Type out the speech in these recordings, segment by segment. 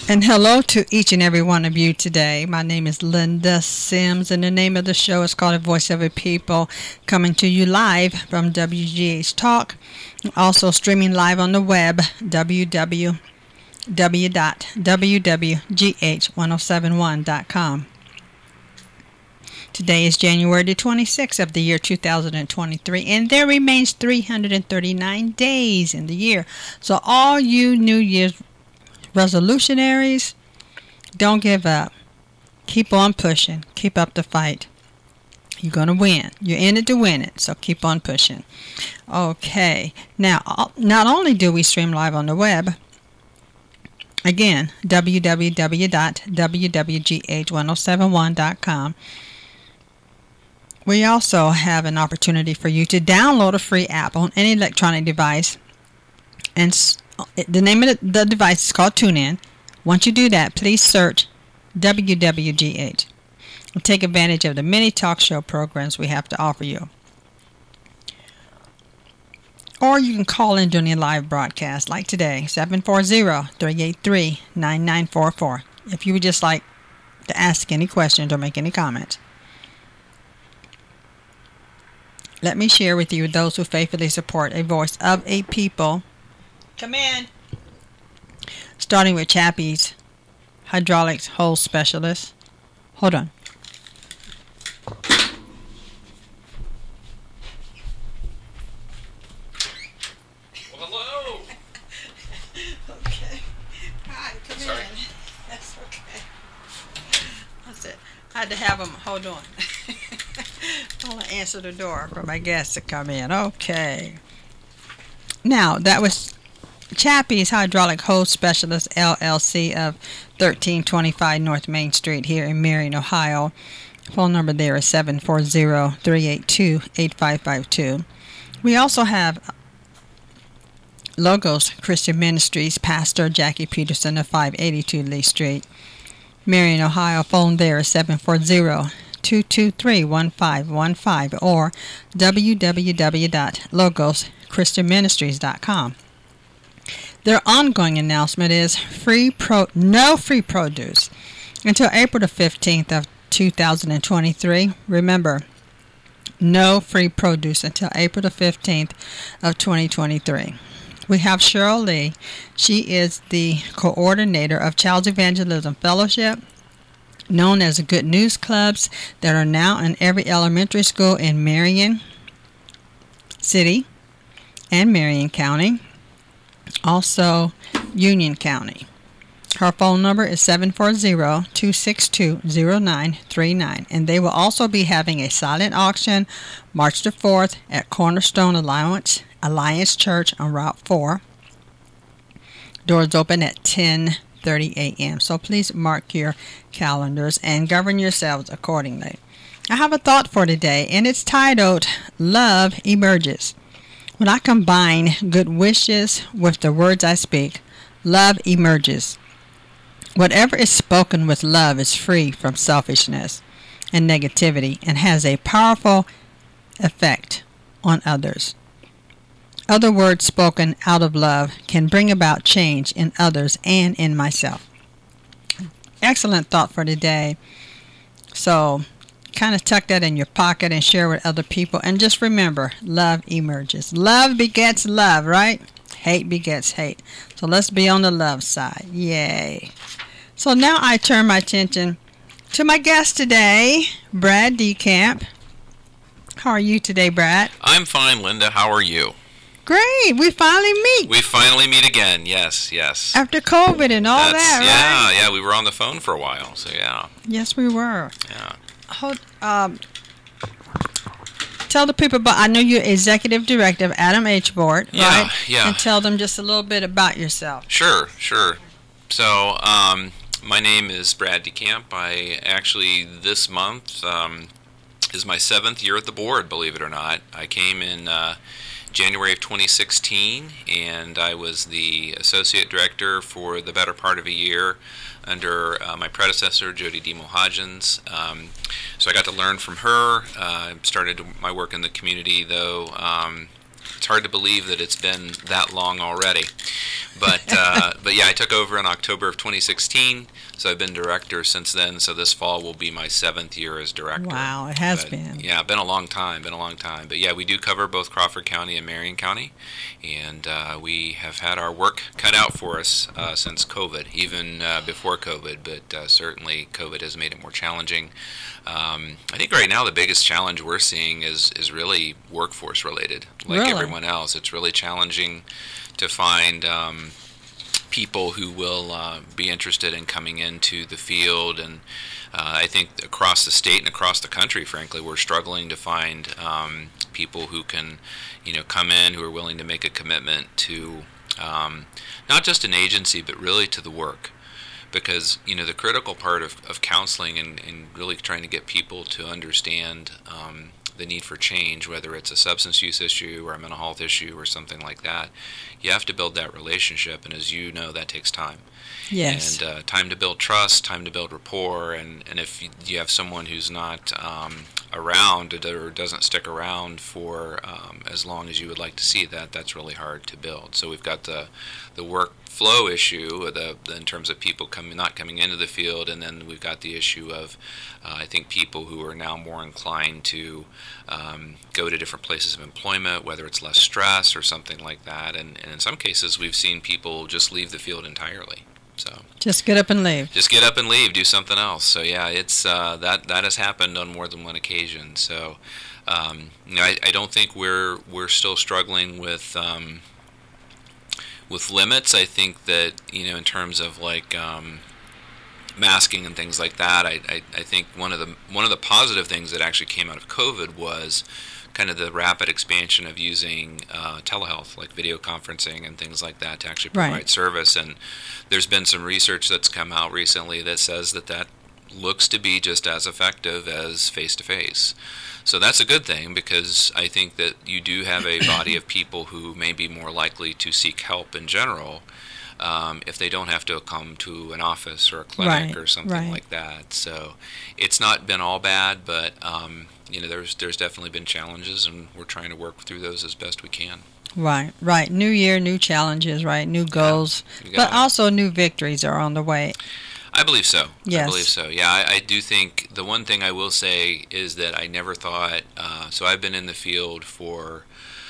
And hello to each and every one of you today. My name is Linda Sims, and the name of the show is called A Voice of a People, coming to you live from WGH Talk, also streaming live on the web, www.wwgh1071.com. Today is January the 26th of the year 2023, and there remains 339 days in the year. So all you New Year's resolutionaries, don't give up. Keep on pushing. Keep up the fight. You're going to win. You're in it to win it, so keep on pushing. Okay. Now, not only do we stream live on the web, again, www.wwgh1071.com, we also have an opportunity for you to download a free app on any electronic device, and the name of the device is called TuneIn. Once you do that, please search WWGH and take advantage of the many talk show programs we have to offer you. Or you can call in during a live broadcast like today, 740-383-9944, if you would just like to ask any questions or make any comments. Let me share with you those who faithfully support A Voice of a People. Come in. Starting with Chappie's Hydraulics Hose Specialist. Hold on. Well, hello. Okay. Hi, come Sorry. in. That's okay. That's it. I had to have them. Hold on. I want to answer the door for my guests to come in. Okay. Now, that was Chappie's Hydraulic Hose Specialist, LLC of 1325 North Main Street here in Marion, Ohio. Phone number there is 740-382-8552. We also have Logos Christian Ministries, Pastor Jackie Peterson of 582 Lee Street, Marion, Ohio. Phone there is 740-223-1515 or www.logoschristianministries.com. Their ongoing announcement is no free produce until April the 15th of 2023. Remember, no free produce until April the 15th of 2023. We have Cheryl Lee. She is the coordinator of Child's Evangelism Fellowship, known as the Good News Clubs that are now in every elementary school in Marion City and Marion County, also Union County. Her phone number is 740-262-0939, and they will also be having a silent auction March the 4th at Cornerstone Alliance Church on Route 4. Doors open at 10:30 a.m. So please mark your calendars and govern yourselves accordingly. I have a thought for today, and it's titled Love Emerges. When I combine good wishes with the words I speak, love emerges. Whatever is spoken with love is free from selfishness and negativity and has a powerful effect on others. Other words spoken out of love can bring about change in others and in myself. Excellent thought for today. So kind of tuck that in your pocket and share with other people. And just remember, love emerges. Love begets love, right? Hate begets hate. So let's be on the love side. Yay. So now I turn my attention to my guest today, Brad DeCamp. How are you today, Brad? I'm fine, Linda. How are you? Great. We finally meet. We finally meet again. Yes. After COVID and all that, right? Yeah. We were on the phone for a while, so yeah. Yes, we were. Yeah. Tell the people about, I know you're executive director of Adam H. Board, right? Yeah. And tell them just a little bit about yourself. Sure. So, my name is Brad DeCamp. I actually, this month, is my 7th year at the board, believe it or not. I came in January of 2016, and I was the associate director for the better part of a year under my predecessor, Jody Demo Hodgins. So I got to learn from her. Started my work in the community, though, It's hard to believe that it's been that long already. But yeah, I took over in October of 2016, so I've been director since then. So this fall will be my 7th year as director. Wow, it has been. Yeah, been a long time. But yeah, we do cover both Crawford County and Marion County, and we have had our work cut out for us since COVID, even before COVID. But certainly COVID has made it more challenging. I think right now the biggest challenge we're seeing is really workforce related. Like Really? everyone else, it's really challenging to find people who will be interested in coming into the field, and I think across the state and across the country, frankly, we're struggling to find people who can, come in, who are willing to make a commitment to not just an agency, but really to the work. Because, the critical part of counseling and really trying to get people to understand the need for change, whether it's a substance use issue or a mental health issue or something like that, you have to build that relationship, and as you know, that takes time. Yes. And time to build trust, time to build rapport, and if you have someone who's not around or doesn't stick around for as long as you would like to see that's really hard to build. So we've got the workflow issue in terms of people not coming into the field, and then we've got the issue of I think people who are now more inclined to go to different places of employment, whether it's less stress or something like that, and in some cases we've seen people just leave the field entirely. So just get up and leave. Just get up and leave, do something else. So yeah, it's that has happened on more than one occasion. So I don't think we're still struggling with limits. I think that in terms of like masking and things like that, I think one of the positive things that actually came out of COVID was kind of the rapid expansion of using telehealth, like video conferencing and things like that, to actually provide service. And there's been some research that's come out recently that says that looks to be just as effective as face-to-face. So that's a good thing, because I think that you do have a body of people who may be more likely to seek help in general if they don't have to come to an office or a clinic or something like that. So it's not been all bad, but there's definitely been challenges, and we're trying to work through those as best we can. Right. New year, new challenges, right? New goals, but also new victories are on the way. I believe so. Yes. I believe so. Yeah, I do think the one thing I will say is that I never thought, so I've been in the field for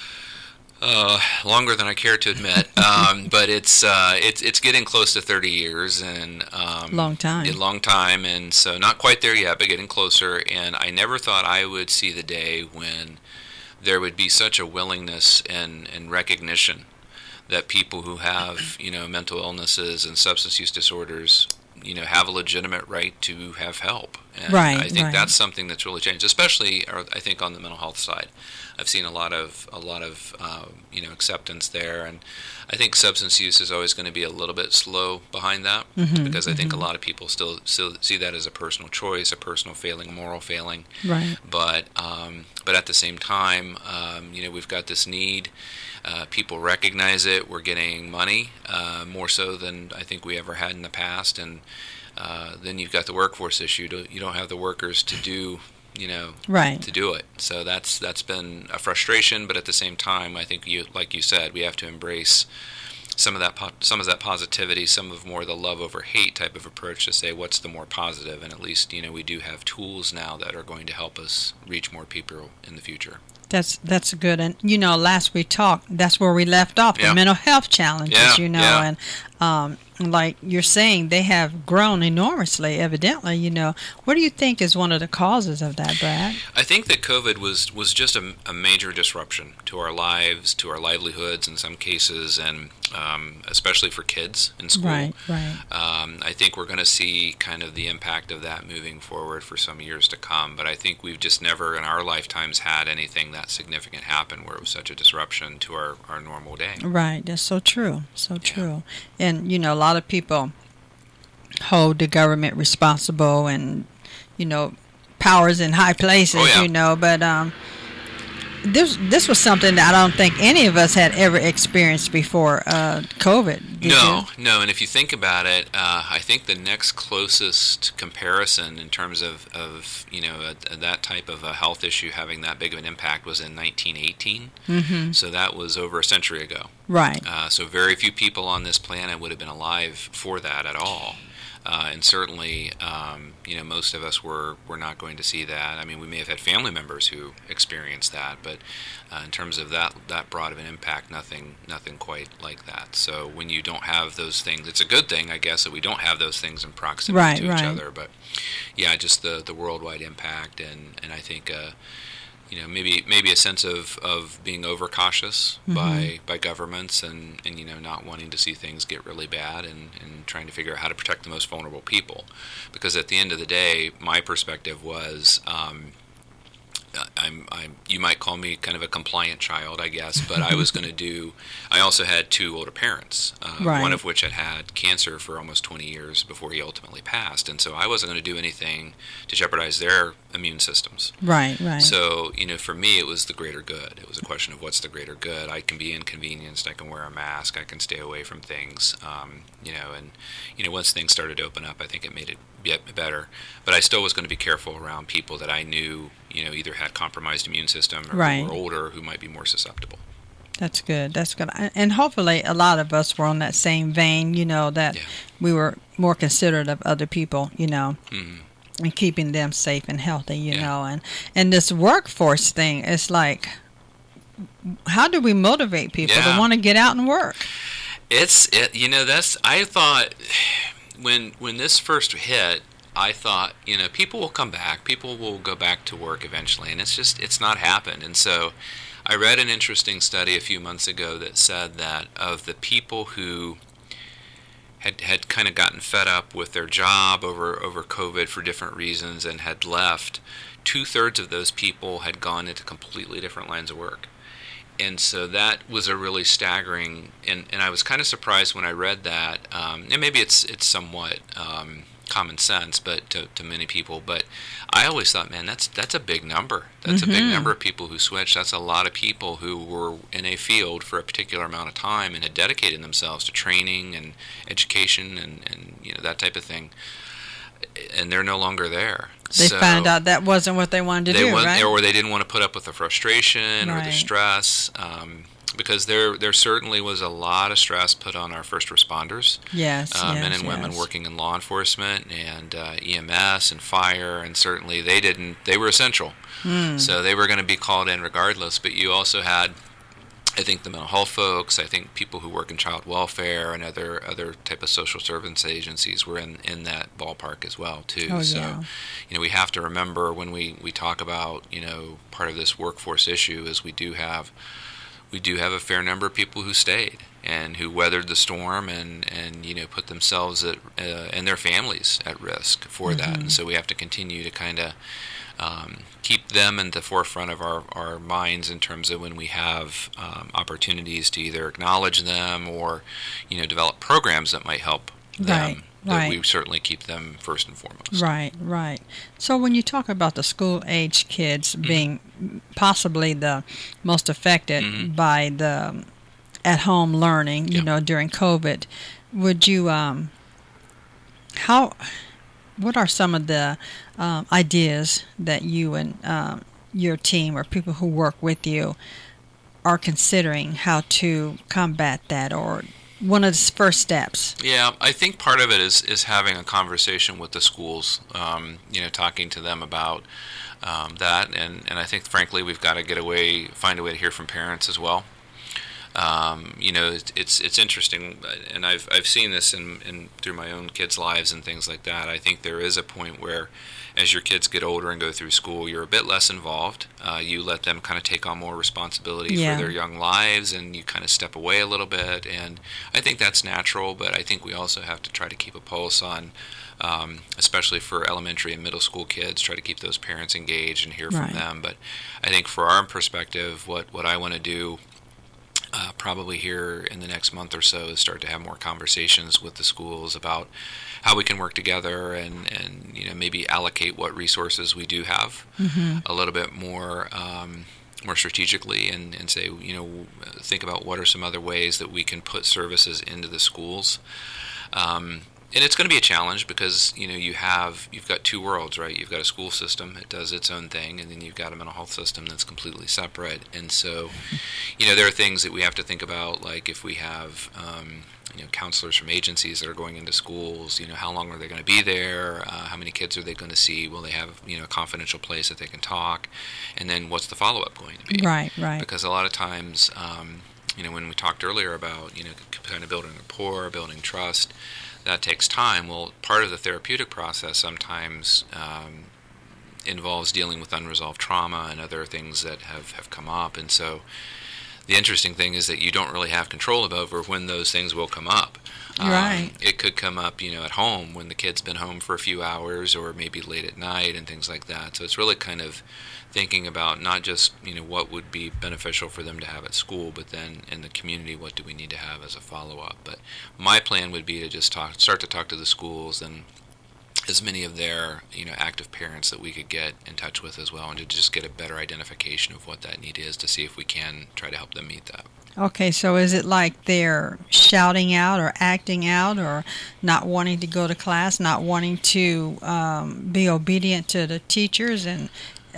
longer than I care to admit, but it's getting close to 30 years, and long time, and so not quite there yet, but getting closer. And I never thought I would see the day when there would be such a willingness and recognition that people who have mental illnesses and substance use disorders have a legitimate right to have help. And I think that's something that's really changed, especially I think on the mental health side. I've seen a lot of acceptance there, and I think substance use is always going to be a little bit slow behind that, because I think a lot of people still see that as a personal choice, a personal failing, a moral failing. Right. But at the same time, we've got this need. People recognize it. We're getting money more so than I think we ever had in the past, and then you've got the workforce issue. You don't have the workers to do to do it. So that's been a frustration, but at the same time, I think like you said, we have to embrace some of that positivity, some of more the love over hate type of approach to say what's the more positive, and at least we do have tools now that are going to help us reach more people in the future. That's good. And last we talked, that's where we left off, the mental health challenges, and like you're saying, they have grown enormously, evidently. What do you think is one of the causes of that, Brad? I think that COVID was just a major disruption to our lives, to our livelihoods in some cases, and especially for kids in school. Right. I think we're going to see kind of the impact of that moving forward for some years to come, but I think we've just never in our lifetimes had anything that significant happen where it was such a disruption to our normal day. Right, that's so true, true. And, a lot of people hold the government responsible and, powers in high places, but this was something that I don't think any of us had ever experienced before COVID. No. And if you think about it, I think the next closest comparison in terms of that type of a health issue having that big of an impact was in 1918. Mm-hmm. So that was over a century ago. Right. So very few people on this planet would have been alive for that at all. And certainly, most of us were not going to see that. I mean, we may have had family members who experienced that, but in terms of that broad of an impact, nothing quite like that. So when you don't have those things, it's a good thing, I guess, that we don't have those things in proximity to each other. But yeah, just the worldwide impact, and I think maybe a sense of being overcautious by governments and not wanting to see things get really bad and trying to figure out how to protect the most vulnerable people. Because at the end of the day, my perspective was you might call me kind of a compliant child, I guess, but I was going to I also had two older parents, one of which had had cancer for almost 20 years before he ultimately passed, and so I wasn't going to do anything to jeopardize their immune systems. Right. So, for me, it was the greater good. It was a question of what's the greater good. I can be inconvenienced, I can wear a mask, I can stay away from things, once things started to open up, I think it made it better. But I still was going to be careful around people that I knew, either had compromised immune system or who were older, who might be more susceptible. That's good. And hopefully a lot of us were on that same vein, that we were more considerate of other people, and keeping them safe and healthy, and this workforce thing, it's like, how do we motivate people to want to get out and work? I thought when this first hit, I thought, people will come back, people will go back to work eventually, and it's not happened. And so I read an interesting study a few months ago that said that of the people who had kind of gotten fed up with their job over COVID for different reasons and had left, 2/3 of those people had gone into completely different lines of work. And so that was a really staggering, and I was kind of surprised when I read that, and maybe it's somewhat common sense, but to many people, but I always thought, man, that's a big number. That's a big number of people who switched. That's a lot of people who were in a field for a particular amount of time and had dedicated themselves to training and education and that type of thing, and they're no longer there. They found out that wasn't what they wanted to do, right? Or they didn't want to put up with the frustration or the stress, because there certainly was a lot of stress put on our first responders. Men and women working in law enforcement and EMS and fire, and certainly they were essential. So they were going to be called in regardless, but you also had, I think, the mental health folks, I think people who work in child welfare and other type of social service agencies were in that ballpark as well, too. So, we have to remember when we talk about, part of this workforce issue is we do have a fair number of people who stayed and who weathered the storm and put themselves and their families at risk for that. And so we have to continue to kind of keep them in the forefront of our minds in terms of when we have opportunities to either acknowledge them or develop programs that might help them. That we certainly keep them first and foremost. Right. So when you talk about the school-age kids being possibly the most affected by the at-home learning, during COVID, would you what are some of the ideas that you and your team or people who work with you are considering how to combat that, or one of the first steps? Yeah, I think part of it is having a conversation with the schools, talking to them about that, and I think, frankly, we've got to find a way to hear from parents as well. It's interesting, and I've seen this in through my own kids' lives and things like that. I think there is a point where, as your kids get older and go through school, you're a bit less involved. You let them kind of take on more responsibility for their young lives, and you kind of step away a little bit. And I think that's natural, but I think we also have to try to keep a pulse on, especially for elementary and middle school kids, try to keep those parents engaged and hear from them. But I think for our perspective, what I want to do probably here in the next month or so is start to have more conversations with the schools about how we can work together and maybe allocate what resources we do have a little bit more more strategically and say, think about what are some other ways that we can put services into the schools. And it's going to be a challenge because you've got two worlds, right? You've got a school system that does its own thing, and then you've got a mental health system that's completely separate. And so, there are things that we have to think about, like if we have counselors from agencies that are going into schools. How long are they going to be there? How many kids are they going to see? Will they have a confidential place that they can talk? And then what's the follow-up going to be? Right. Because a lot of times, when we talked earlier about kind of building rapport, building trust. That takes time. Well, part of the therapeutic process sometimes involves dealing with unresolved trauma and other things that have come up. And so the interesting thing is that you don't really have control over when those things will come up. Right. It could come up, at home when the kid's been home for a few hours or maybe late at night and things like that. So it's really kind of thinking about not just, what would be beneficial for them to have at school, but then in the community, what do we need to have as a follow-up. But my plan would be to just start to talk to the schools and as many of their, active parents that we could get in touch with as well, and to just get a better identification of what that need is to see if we can try to help them meet that. Okay, so is it like they're shouting out or acting out or not wanting to go to class, not wanting to be obedient to the teachers, and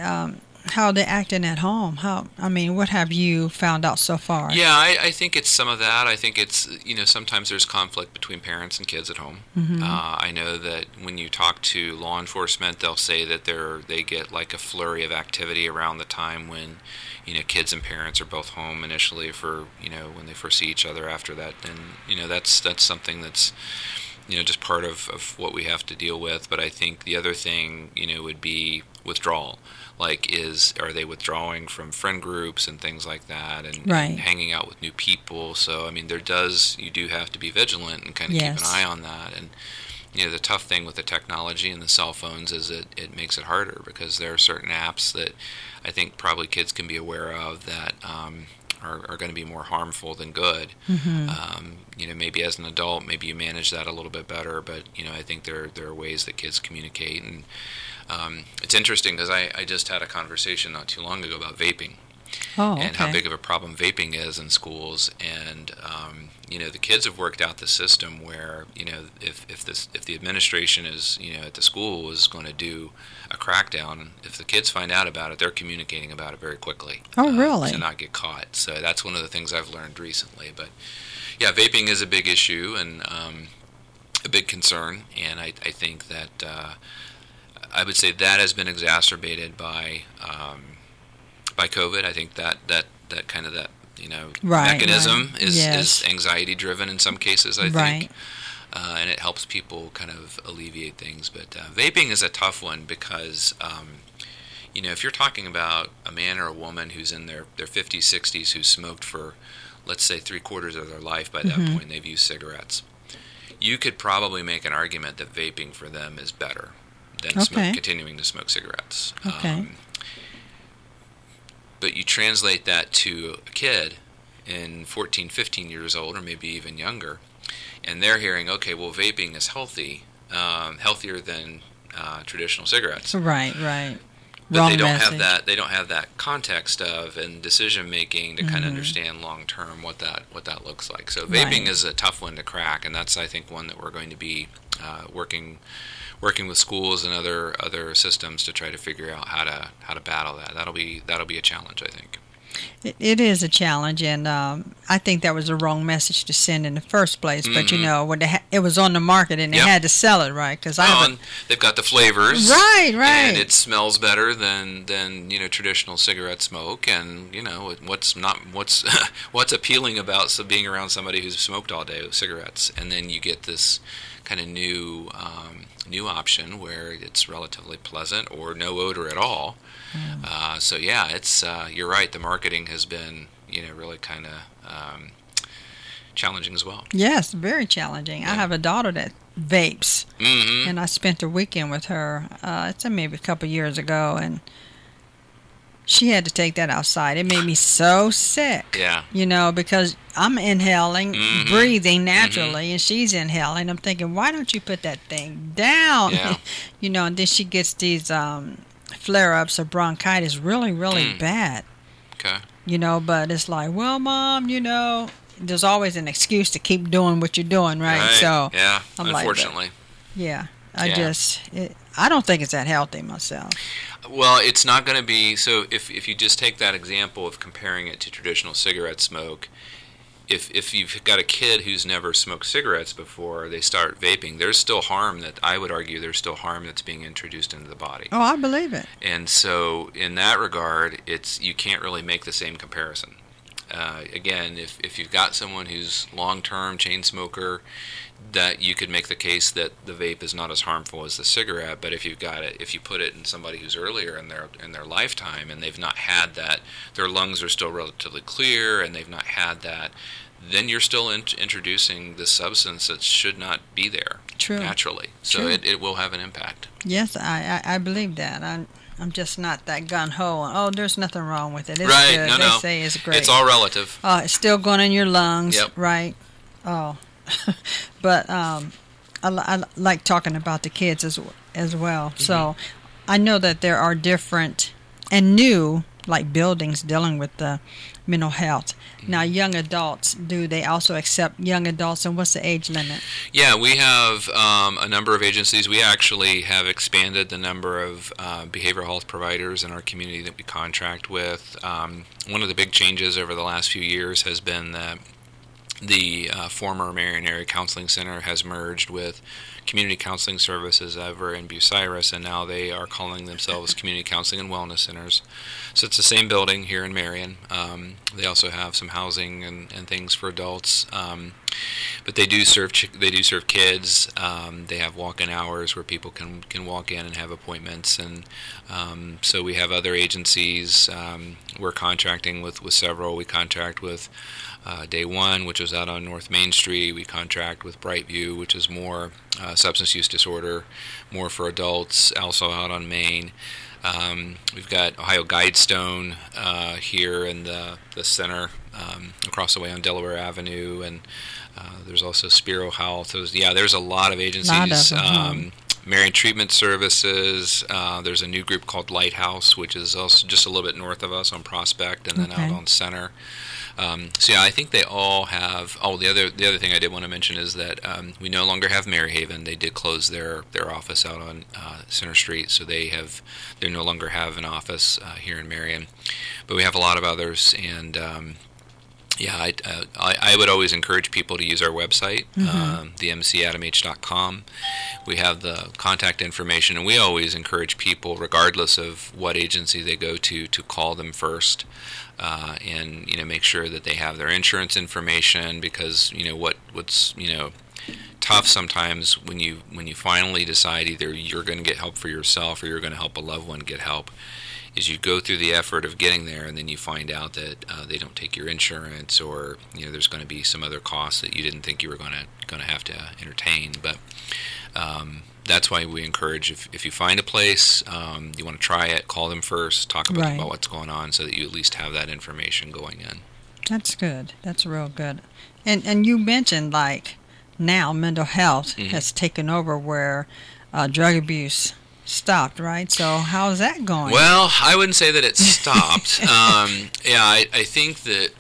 how are they acting at home? What have you found out so far? Yeah, I think it's some of that. I think it's, sometimes there's conflict between parents and kids at home. Mm-hmm. I know that when you talk to law enforcement, they'll say that they get like a flurry of activity around the time when, kids and parents are both home initially for, when they first see each other after that. And, that's something that's, just part of what we have to deal with. But I think the other thing, would be withdrawal. Are they withdrawing from friend groups and things like that, and hanging out with new people? So, you do have to be vigilant and kind of keep an eye on that. And, the tough thing with the technology and the cell phones is it makes it harder because there are certain apps that I think probably kids can be aware of that are going to be more harmful than good. Mm-hmm. Maybe as an adult, maybe you manage that a little bit better, but, I think there are ways that kids communicate. And it's interesting because I just had a conversation not too long ago about vaping. Oh, okay. And how big of a problem vaping is in schools. And, the kids have worked out the system where, if the administration is, at the school is going to do a crackdown, if the kids find out about it, they're communicating about it very quickly. Oh, really? To not get caught. So that's one of the things I've learned recently. But, yeah, vaping is a big issue and a big concern. And I think that I would say that has been exacerbated by COVID. I think that kind of mechanism is anxiety driven in some cases, I think. And it helps people kind of alleviate things. But vaping is a tough one because, if you're talking about a man or a woman who's in their 50s, 60s, who's smoked for, let's say, 3/4 of their life by that point, they've used cigarettes, you could probably make an argument that vaping for them is better than continuing to smoke cigarettes. Okay. But you translate that to a kid in 14, 15 years old, or maybe even younger, and they're hearing, okay, well, vaping is healthier than traditional cigarettes. Right. But they don't have that. They don't have that context of and decision making to kind of understand long term what that looks like. So vaping is a tough one to crack, and that's, I think, one that we're going to be working with schools and other systems to try to figure out how to battle that. That'll be a challenge, I think. It is a challenge, and I think that was the wrong message to send in the first place. But when it was on the market and they had to sell it, right? Because and they've got the flavors, right, and it smells better than traditional cigarette smoke. And what's appealing about being around somebody who's smoked all day with cigarettes, and then you get this kind of new option where it's relatively pleasant or no odor at all. So yeah, it's you're right. The marketing has been really kind of challenging as well. Yes, very challenging. Yeah. I have a daughter that vapes, and I spent a weekend with her. It's maybe a couple of years ago, and she had to take that outside. It made me so sick. Yeah. Because I'm inhaling, breathing naturally, and she's inhaling. I'm thinking, why don't you put that thing down? Yeah. And then she gets these flare-ups of bronchitis really, really bad. Okay. But it's like, well, Mom, there's always an excuse to keep doing what you're doing, right? So yeah, I'm unfortunately. I don't think it's that healthy myself. Well, it's not going to be. So if you just take that example of comparing it to traditional cigarette smoke, if you've got a kid who's never smoked cigarettes before, they start vaping, there's still harm there's still harm that's being introduced into the body. Oh, I believe it. And so in that regard, you can't really make the same comparison. Again, if you've got someone who's long-term chain smoker, that you could make the case that the vape is not as harmful as the cigarette. But if you put it in somebody who's earlier in their lifetime and they've not had that, their lungs are still relatively clear and they've not had that, then you're still introducing this substance that should not be there naturally. So it will have an impact. Yes, I believe that. I'm just not that gun-ho. Oh, there's nothing wrong with it. It's right, good. No. They say it's great. It's all relative. It's still going in your lungs, yep. Right? Oh. But I like talking about the kids as well. Mm-hmm. So I know that there are different and new buildings dealing with the mental health. Mm-hmm. Now, young adults, do they also accept young adults, and what's the age limit? Yeah, we have a number of agencies. We actually have expanded the number of behavioral health providers in our community that we contract with. One of the big changes over the last few years has been that the former Marion Area Counseling Center has merged with Community Counseling Services over in Bucyrus, and now they are calling themselves Community Counseling and Wellness Centers. So it's the same building here in Marion. They also have some housing and things for adults, but they do serve kids. They have walk-in hours where people can walk in and have appointments, and so we have other agencies. We're contracting with several. We contract with Day One, which is out on North Main Street. We contract with Brightview, which is more substance use disorder, more for adults, also out on Main. We've got Ohio Guidestone here in the center, across the way on Delaware Avenue, and there's also Spiro Health. There's a lot of agencies. Marion Treatment Services. There's a new group called Lighthouse, which is also just a little bit north of us on Prospect, and then out on Center. I think they all have. Oh, the other thing I did want to mention is that we no longer have Maryhaven. They did close their office out on Center Street, so they no longer have an office here in Marion. But we have a lot of others, and I would always encourage people to use our website, themcadamh.com. We have the contact information, and we always encourage people, regardless of what agency they go to call them first, and make sure that they have their insurance information, because what's tough sometimes when you finally decide either you're going to get help for yourself or you're going to help a loved one get help, is you go through the effort of getting there, and then you find out that they don't take your insurance, or there's going to be some other costs that you didn't think you were going to have to entertain. But that's why we encourage, if you find a place, you want to try it, call them first, talk about what's going on, so that you at least have that information going in. That's good. That's real good. And you mentioned now mental health has taken over where drug abuse stopped, right? So how's that going? Well, I wouldn't say that it stopped. I think that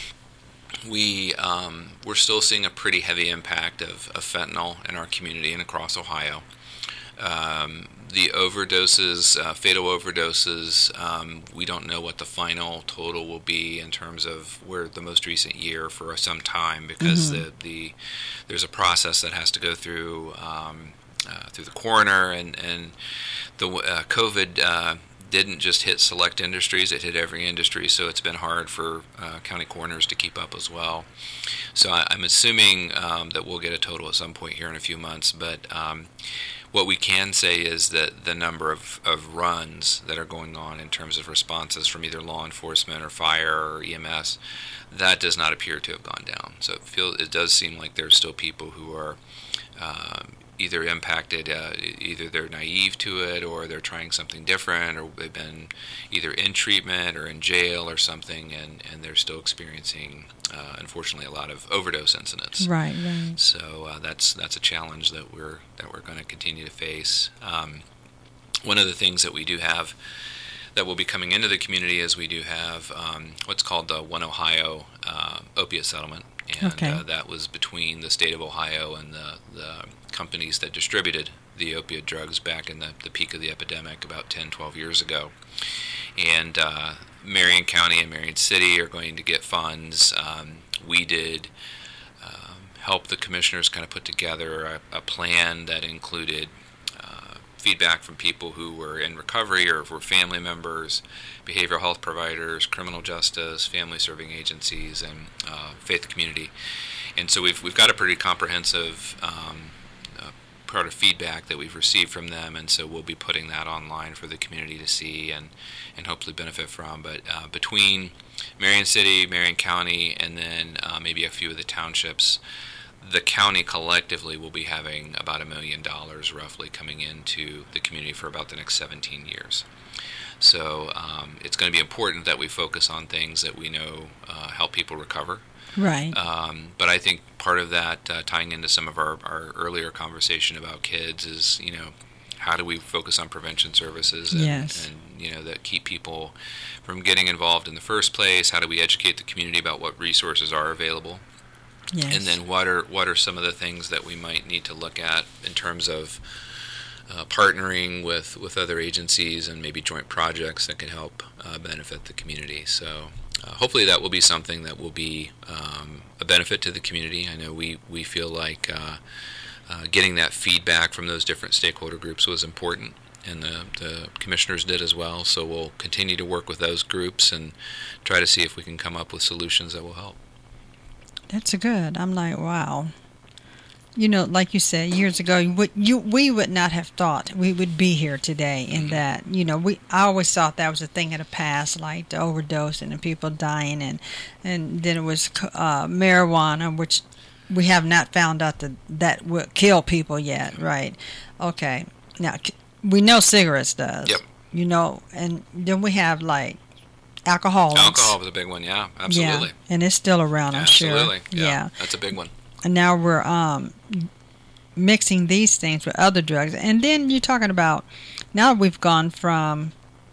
we're still seeing a pretty heavy impact of fentanyl in our community and across Ohio. The overdoses, fatal overdoses, we don't know what the final total will be in terms of where the most recent year for some time, because there's a process that has to go through the coroner, and the COVID didn't just hit select industries, it hit every industry, so it's been hard for county coroners to keep up as well. So I'm assuming that we'll get a total at some point here in a few months, but what we can say is that the number of runs that are going on in terms of responses from either law enforcement or fire or EMS, that does not appear to have gone down. So it does seem like there's still people who are either impacted, either they're naive to it, or they're trying something different, or they've been either in treatment or in jail or something, and they're still experiencing, unfortunately, a lot of overdose incidents. Right. So that's a challenge that we're going to continue to face. One of the things that we do have that will be coming into the community is we do have what's called the One Ohio opiate settlement, and that was between the state of Ohio and the companies that distributed the opiate drugs back in the peak of the epidemic about 10, 12 years ago. And Marion County and Marion City are going to get funds. We did help the commissioners kind of put together a plan that included feedback from people who were in recovery or were family members, behavioral health providers, criminal justice, family serving agencies, and faith community. And so we've got a pretty comprehensive part of feedback that we've received from them, and so we'll be putting that online for the community to see and hopefully benefit from. But between Marion City, Marion County, and then maybe a few of the townships, the county collectively will be having about $1 million roughly coming into the community for about the next 17 years. So it's going to be important that we focus on things that we know help people recover. Right. But I think part of that, tying into some of our earlier conversation about kids, is, how do we focus on prevention services and that keep people from getting involved in the first place? How do we educate the community about what resources are available? Yes. And then what are some of the things that we might need to look at in terms of partnering with other agencies and maybe joint projects that can help benefit the community. So hopefully that will be something that will be a benefit to the community. I know we feel like getting that feedback from those different stakeholder groups was important, and the commissioners did as well. So we'll continue to work with those groups and try to see if we can come up with solutions that will help. That's good. I'm like, wow. Like you said, years ago, we would not have thought we would be here today in that, I always thought that was a thing of the past, like the overdose and the people dying, and then it was marijuana, which we have not found out that would kill people yet, right? Okay. Now, we know cigarettes does. Yep. And then we have, like, alcohol. Alcohol was a big one, yeah, absolutely. Yeah, and it's still around, I'm sure. Absolutely, yeah. That's a big one. And now we're mixing these things with other drugs. And then you're talking about, now we've gone from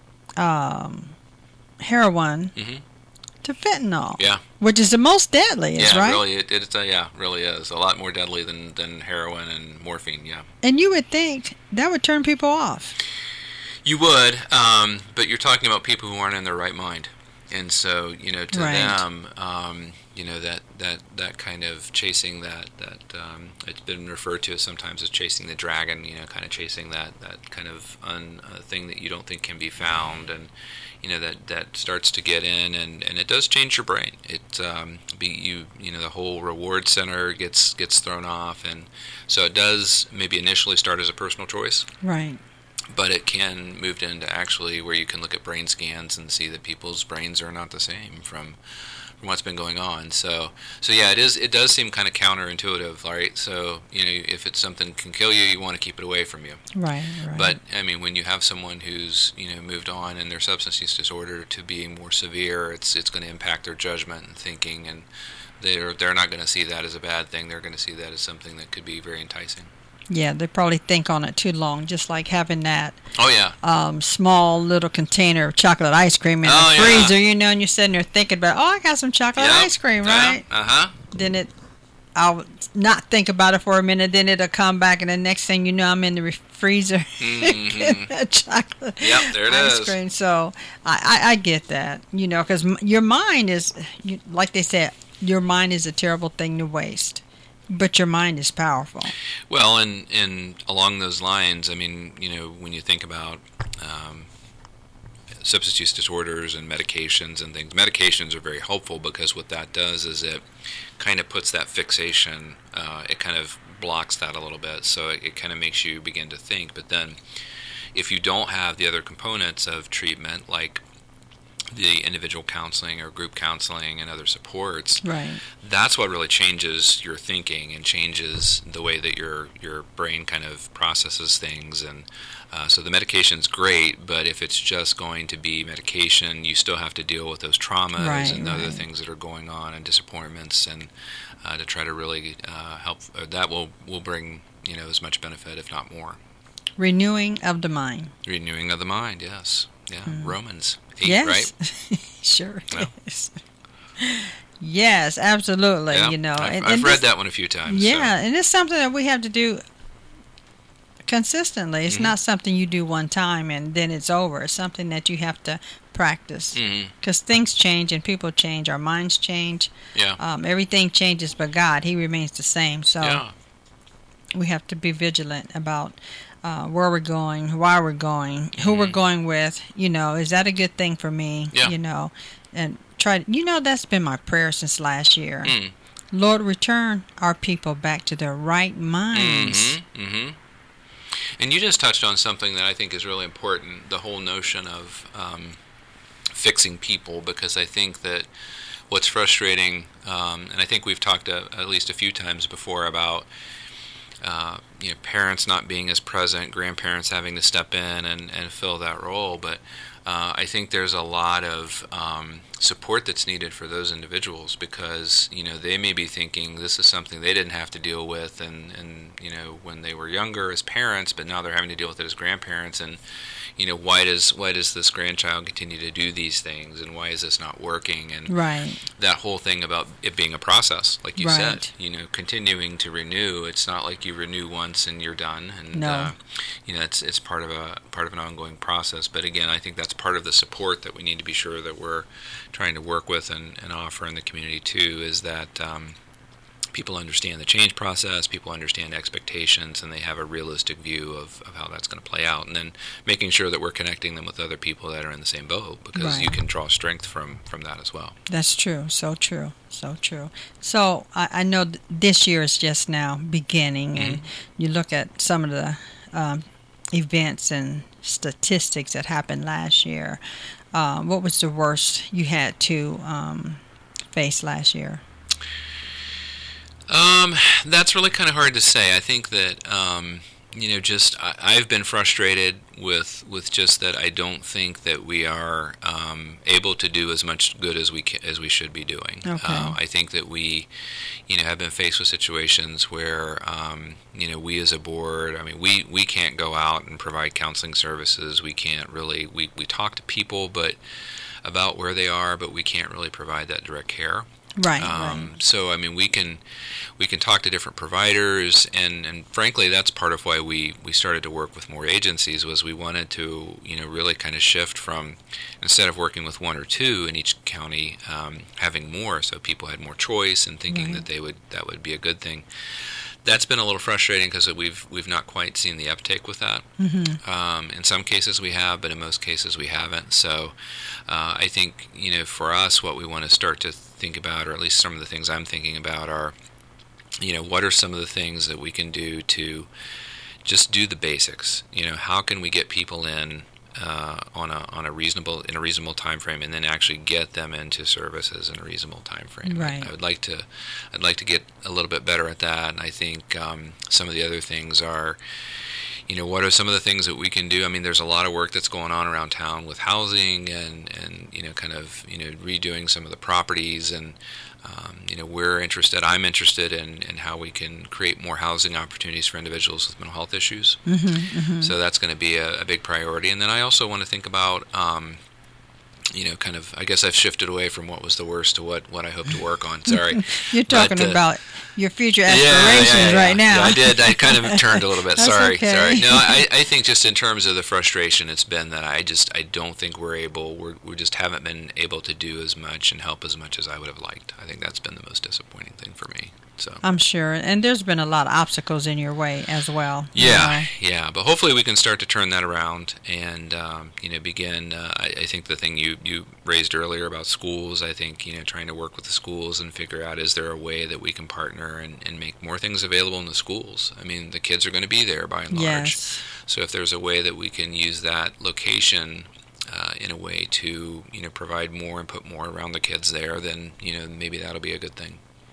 heroin to fentanyl. Yeah. Which is the most deadly, right? Really, really is. A lot more deadly than heroin and morphine, yeah. And you would think that would turn people off. You would, but you're talking about people who aren't in their right mind. And so, to them, that kind of chasing that it's been referred to sometimes as chasing the dragon, kind of chasing that kind of thing that you don't think can be found, and that starts to get in, and it does change your brain. It the whole reward center gets thrown off, and so it does maybe initially start as a personal choice, right? But it can move into actually where you can look at brain scans and see that people's brains are not the same from what's been going on. So yeah, it does seem kind of counterintuitive, right? So, if it's something can kill you, you want to keep it away from you. Right. But, I mean, when you have someone who's, moved on in their substance use disorder to being more severe, it's going to impact their judgment and thinking, and they're not going to see that as a bad thing. They're going to see that as something that could be very enticing. Yeah, they probably think on it too long, just like having that small little container of chocolate ice cream in the freezer, and you're sitting there thinking about, I got some chocolate ice cream, right? Then I'll not think about it for a minute, then it'll come back, and the next thing you know, I'm in the freezer getting that chocolate ice cream. So I get that, because your mind is, like they said, your mind is a terrible thing to waste. But your mind is powerful. Well, and along those lines, I mean, when you think about substance use disorders and medications and things, medications are very helpful because what that does is it kind of puts that fixation, it kind of blocks that a little bit, so it kind of makes you begin to think. But then if you don't have the other components of treatment, like the individual counseling or group counseling and other supports, right, that's what really changes your thinking and changes the way that your brain kind of processes things. And so the medication's great, but if it's just going to be medication, you still have to deal with those traumas and other things that are going on and disappointments, and to try to really help, that will bring as much benefit, if not more. Renewing of the mind. Renewing of the mind, yes. Yeah, Romans 8, Yes. right? Sure Yeah. is. Yes, absolutely. Yeah, You know, I've read that one a few times. Yeah, and it's something that we have to do consistently. It's not something you do one time and then it's over. It's something that you have to practice because things change and people change. Our minds change. Yeah. Everything changes, but God, He remains the same. So Yeah. we have to be vigilant about where we're going, why we're going, who we're going with. You know, is that a good thing for me? Yeah. You know, and try. You know, that's been my prayer since last year. Lord, return our people back to their right minds. And you just touched on something that I think is really important, the whole notion of fixing people, because I think that what's frustrating, and I think we've talked at least a few times before about parents not being as present, grandparents having to step in and fill that role, but I think there's a lot of support that's needed for those individuals because they may be thinking this is something they didn't have to deal with and when they were younger as parents, but now they're having to deal with it as grandparents, and why does this grandchild continue to do these things, and why is this not working, and Right. that whole thing about it being a process, like you Right. said, continuing to renew. It's not like you renew once and you're done, and No. it's part of an ongoing process. But again, I think that's part of the support that we need to be sure that we're trying to work with and offer in the community too, is that people understand the change process, people understand expectations, and they have a realistic view of how that's going to play out, and then making sure that we're connecting them with other people that are in the same boat, because Right. you can draw strength from that as well. That's true. So true. So true. So I know this year is just now beginning, and you look at some of the events and statistics that happened last year. What was the worst you had to face last year? That's really kind of hard to say. I think that I've been frustrated with just that. I don't think that we are able to do as much good as we should be doing. Okay. I think that we have been faced with situations where we as a board, we can't go out and provide counseling services. We can't really we talk to people but about where they are, but we can't really provide that direct care. Right. Right. So we can talk to different providers, and frankly, that's part of why we started to work with more agencies. Was we wanted to really kind of shift from, instead of working with one or two in each county, having more, so people had more choice and thinking Right. that that would be a good thing. That's been a little frustrating because we've not quite seen the uptake with that. In some cases we have, but in most cases we haven't. So I think for us, what we want to start to think about, or at least some of the things I'm thinking about, are what are some of the things that we can do to just do the basics. How can we get people in in a reasonable time frame, and then actually get them into services in a reasonable time frame. Right. I'd like to get a little bit better at that, and I think some of the other things are, what are some of the things that we can do? There's a lot of work that's going on around town with housing and redoing some of the properties, and I'm interested in how we can create more housing opportunities for individuals with mental health issues. So that's going to be a big priority. And then I also want to think about, I guess I've shifted away from what was the worst to what I hope to work on. Sorry. You're talking But, about your future aspirations right now. Yeah, I did. I kind of turned a little bit. That's Sorry. okay. Sorry. No, I think just in terms of the frustration, it's been that I don't think we just haven't been able to do as much and help as much as I would have liked. I think that's been the most disappointing thing for me. So. I'm sure. And there's been a lot of obstacles in your way as well. Yeah. But hopefully we can start to turn that around and, begin. I think the thing you raised earlier about schools, I think, trying to work with the schools and figure out, is there a way that we can partner and make more things available in the schools? The kids are going to be there by and large. Yes. So if there's a way that we can use that location in a way to, provide more and put more around the kids there, then, maybe that'll be a good thing.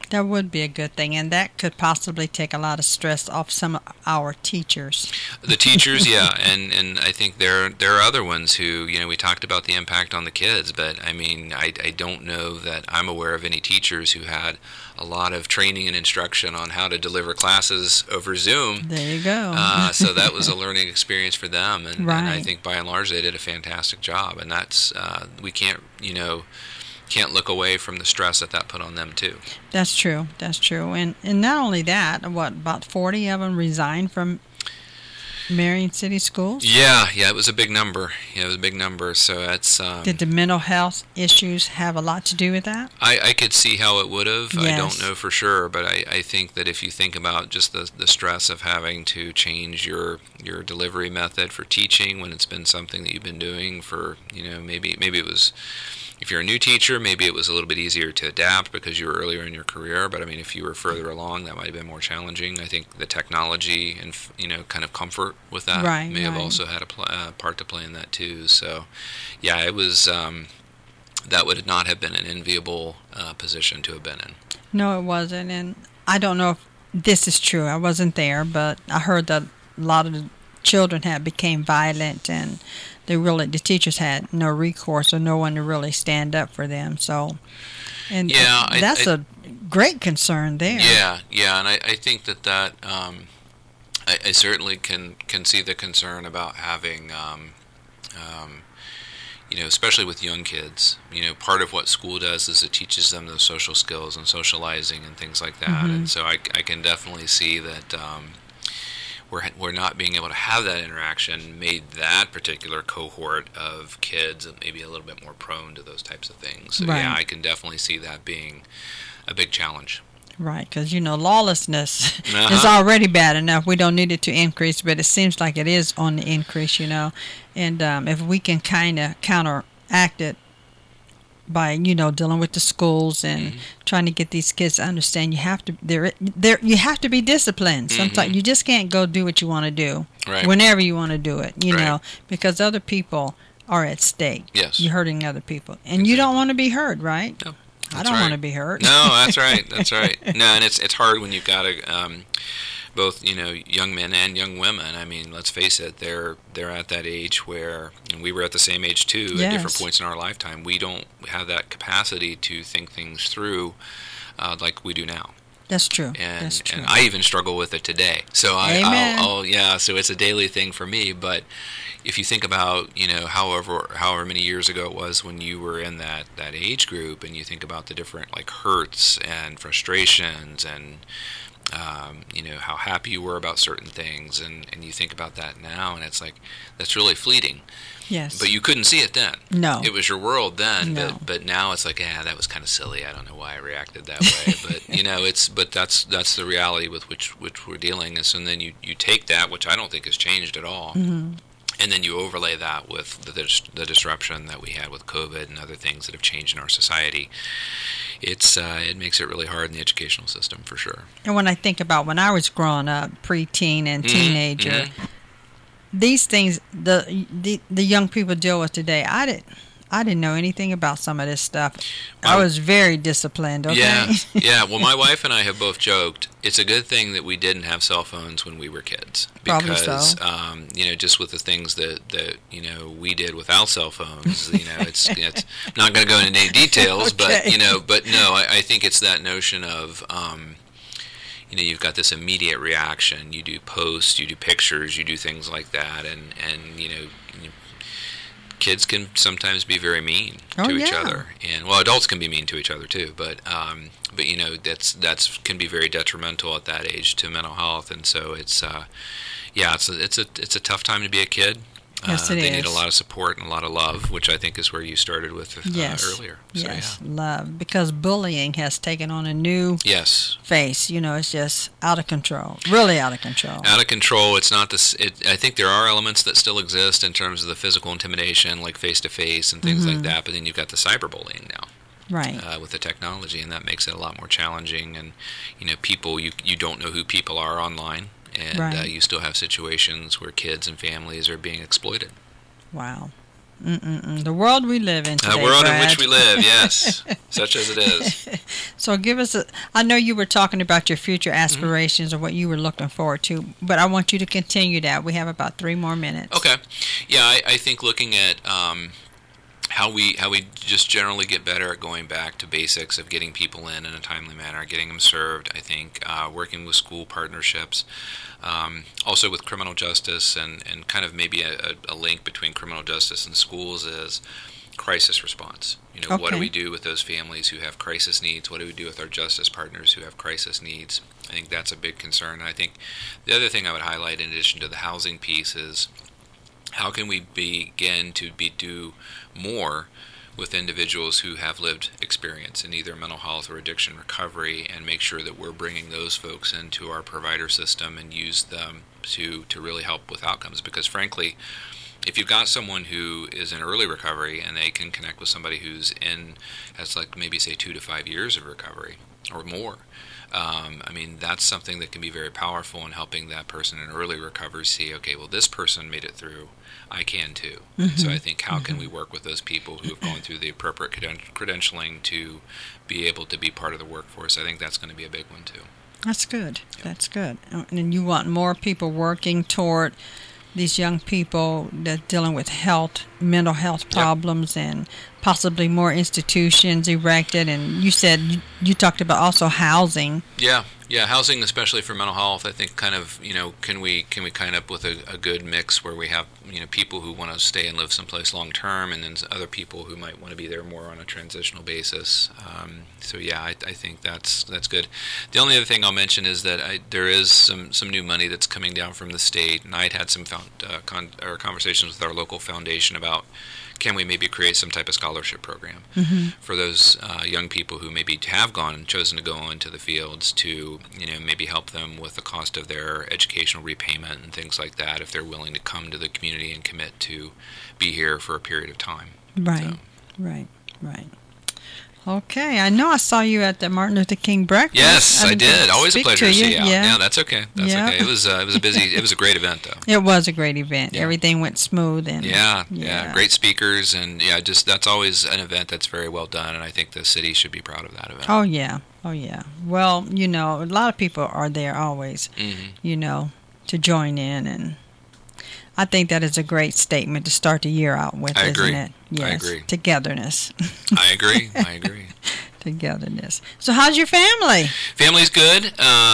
That would be a good thing, and that could possibly take a lot of stress off some of our teachers. The teachers, yeah, and I think there are other ones who, we talked about the impact on the kids, but I mean, I don't know that I'm aware of any teachers who had a lot of training and instruction on how to deliver classes over Zoom. There you go. So that was a learning experience for them, and, right. and I think by and large they did a fantastic job, and that's we can't look away from the stress that put on them too. That's true. And not only that, about 40 of them resigned from Marion City Schools? Yeah, it was a big number. So that's... Did the mental health issues have a lot to do with that? I could see how it would have. Yes. I don't know for sure, but I think that if you think about just the stress of having to change your delivery method for teaching when it's been something that you've been doing for, maybe it was... If you're a new teacher, maybe it was a little bit easier to adapt because you were earlier in your career. But I mean, if you were further along, that might have been more challenging. I think the technology and kind of comfort with that may have also had a part to play in that too. So, yeah, it was that would not have been an enviable position to have been in. No, it wasn't, and I don't know if this is true. I wasn't there, but I heard that a lot of the children became violent, and the teachers had no recourse or no one to really stand up for them. So, and that's a great concern there. Yeah, and I think that I certainly can see the concern about having, especially with young kids. Part of what school does is it teaches them those social skills and socializing and things like that. Mm-hmm. And so I can definitely see that. We're not being able to have that interaction made that particular cohort of kids maybe a little bit more prone to those types of things. So, yeah, I can definitely see that being a big challenge. Right, because, lawlessness is already bad enough. We don't need it to increase, but it seems like it is on the increase, And if we can kind of counteract it by dealing with the schools and trying to get these kids to understand you have to be disciplined. Sometimes you just can't go do what you want to do whenever you want to do it, because other people are at stake. Yes. You're hurting other people, and you don't want to be hurt, right? No, I don't want to be hurt. No, that's right. No, and it's hard when you've got to both young men and young women. I mean, let's face it, they're at that age where, and we were at the same age too at different points in our lifetime. We don't have that capacity to think things through like we do now. That's true. And I even struggle with it today. So so it's a daily thing for me. But if you think about however many years ago it was when you were in that age group, and you think about the different hurts and frustrations and how happy you were about certain things, and you think about that now, and it's like, that's really fleeting. Yes. But you couldn't see it then. No. It was your world then, no. but now it's like, that was kind of silly. I don't know why I reacted that way. But that's the reality with which we're dealing. And so then you take that, which I don't think has changed at all, and then you overlay that with the disruption that we had with COVID and other things that have changed in our society. It makes it really hard in the educational system, for sure. And when I think about when I was growing up, preteen and teenager, these things the young people deal with today, I didn't know anything about some of this stuff. I was very disciplined, okay? Yeah. Well, my wife and I have both joked, it's a good thing that we didn't have cell phones when we were kids. Because, probably so. Just with the things that we did without cell phones, it's I'm not going to go into any details, okay. but no, I think it's that notion of, you've got this immediate reaction. You do posts, you do pictures, you do things like that, and kids can sometimes be very mean to each other, and adults can be mean to each other too. But that's can be very detrimental at that age to mental health, and so it's a tough time to be a kid. Yes, they need a lot of support and a lot of love, which I think is where you started with earlier. So, love, because bullying has taken on a new face. It's just out of control, really out of control. Out of control. It's not this. I think there are elements that still exist in terms of the physical intimidation, like face-to-face and things like that, but then you've got the cyberbullying now. Right. With the technology, and that makes it a lot more challenging. And, people, you don't know who people are online. And you still have situations where kids and families are being exploited. Wow. The world we live in today, the world Brad. in which we live, yes. Such as it is. So give us I know you were talking about your future aspirations or what you were looking forward to, but I want you to continue that. We have about 3 more minutes. Okay. Yeah, I think looking at how we just generally get better at going back to basics of getting people in a timely manner, getting them served. I think working with school partnerships, also with criminal justice, and kind of maybe a link between criminal justice and schools is crisis response. What do we do with those families who have crisis needs? What do we do with our justice partners who have crisis needs? I think that's a big concern. I think the other thing I would highlight in addition to the housing piece is how can we begin to do more with individuals who have lived experience in either mental health or addiction recovery, and make sure that we're bringing those folks into our provider system and use them to really help with outcomes. Because frankly, if you've got someone who is in early recovery and they can connect with somebody who's has like maybe say 2 to 5 years of recovery or more, that's something that can be very powerful in helping that person in early recovery see, okay, well, this person made it through, I can too. So I think how can we work with those people who have gone through the appropriate credentialing to be able to be part of the workforce? I think that's going to be a big one too. That's good. Yeah. That's good. And you want more people working toward these young people that dealing with mental health problems, and possibly more institutions erected. And you said you talked about also housing. Yeah, housing, especially for mental health. I think kind of can we kind of with a good mix where we have people who want to stay and live someplace long term, and then other people who might want to be there more on a transitional basis. I think that's good. The only other thing I'll mention is that there is some new money that's coming down from the state, and I'd had some conversations with our local foundation about, can we maybe create some type of scholarship program for those young people who maybe have gone and chosen to go into the fields to, maybe help them with the cost of their educational repayment and things like that, if they're willing to come to the community and commit to be here for a period of time. Right. Okay, I know I saw you at the Martin Luther King breakfast. Yes, I did. Always a pleasure to see you. Yeah, that's okay. Okay. It was a great event though. It was a great event. Yeah. Everything went smooth and great speakers, and that's always an event that's very well done, and I think the city should be proud of that event. Oh yeah. Well, a lot of people are there always, to join in, and I think that is a great statement to start the year out with, isn't it? Yes. I agree. Togetherness. I agree. Togetherness. So how's your family? Family's good.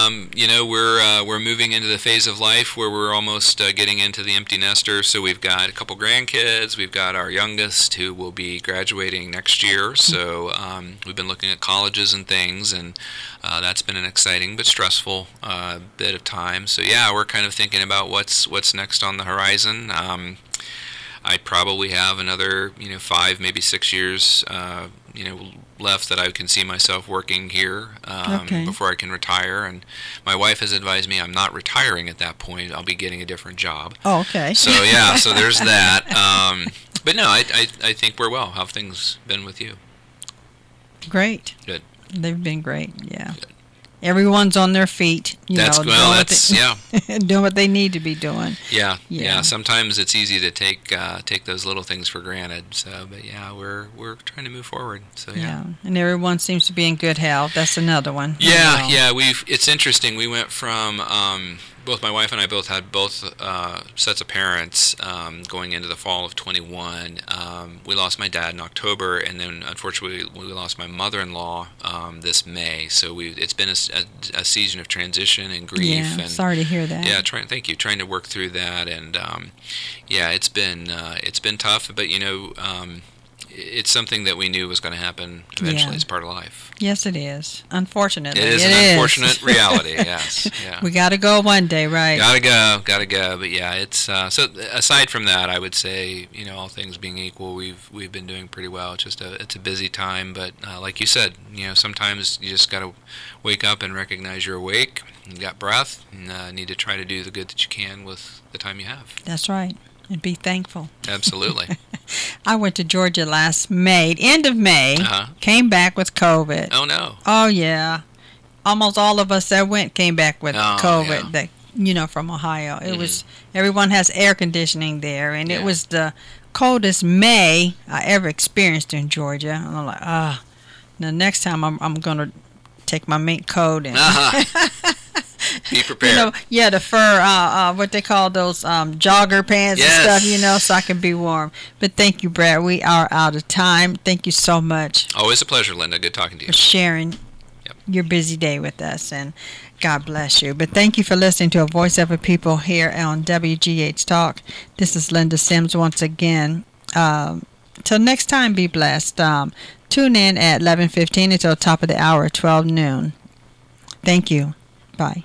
We're moving into the phase of life where we're almost getting into the empty nester. So we've got a couple grandkids. We've got our youngest who will be graduating next year. So we've been looking at colleges and things, and that's been an exciting but stressful bit of time. So we're kind of thinking about what's next on the horizon. I probably have another 5, maybe 6 years left that I can see myself working here before I can retire. And my wife has advised me I'm not retiring at that point. I'll be getting a different job. Oh, okay. So so there's that. But no, I think we're well. How have things been with you? Great. Good. They've been great. Yeah. Good. Everyone's on their feet, doing what they need to be doing. Yeah. Sometimes it's easy to take those little things for granted. So, but we're trying to move forward. So and everyone seems to be in good health. That's another one. It's interesting. We went from both my wife and I both had sets of parents going into the fall of 21. We lost my dad in October, and then unfortunately we lost my mother-in-law this May. So it's been a season of transition and grief. Yeah, and sorry to hear that. Yeah, thank you. Trying to work through that, and it's been tough, but it's something that we knew was going to happen eventually. It's part of life. Yes, it is. Unfortunately. It is an unfortunate reality, yes. Yeah. We got to go one day, right? Gotta go. But it's so aside from that, I would say, all things being equal, we've been doing pretty well. It's just it's a busy time, but like you said, sometimes you just got to wake up and recognize you're awake, you got breath, and need to try to do the good that you can with the time you have. That's right. And be thankful. Absolutely. I went to Georgia last May, end of May, came back with COVID. Oh, no. Oh, yeah. Almost all of us that went came back with COVID, from Ohio. It was, everyone has air conditioning there, and it was the coldest May I ever experienced in Georgia. And I'm like, the next time I'm going to take my mink coat and be prepared. The fur, what they call those jogger pants and stuff, so I can be warm. But thank you, Brad. We are out of time. Thank you so much. Always a pleasure, Linda. Good talking to you. For sharing your busy day with us, and God bless you. But thank you for listening to A Voice of a People here on WGH Talk. This is Linda Sims once again. Till next time, be blessed. Tune in at 11:15 until the top of the hour, 12 noon. Thank you. Bye.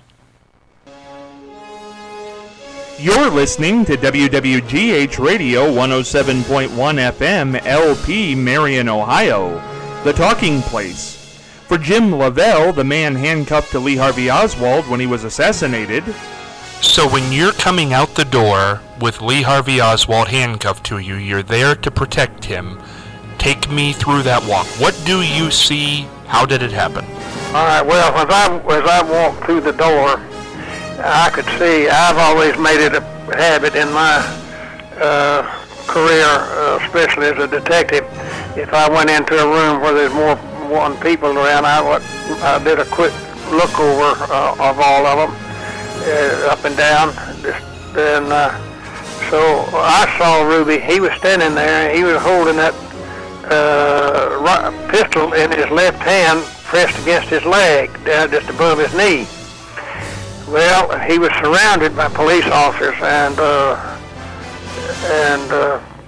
You're listening to WWGH Radio 107.1 FM, LP, Marion, Ohio, the talking place. For Jim Lavelle, the man handcuffed to Lee Harvey Oswald when he was assassinated. So when you're coming out the door with Lee Harvey Oswald handcuffed to you, you're there to protect him. Take me through that walk. What do you see? How did it happen? All right, well, as I walked through the door, I could see, I've always made it a habit in my career, especially as a detective, if I went into a room where there's more than people around, I did a quick look over of all of them, up and down, so I saw Ruby. He was standing there, and he was holding that pistol in his left hand, pressed against his leg, down just above his knee. Well, he was surrounded by police officers, and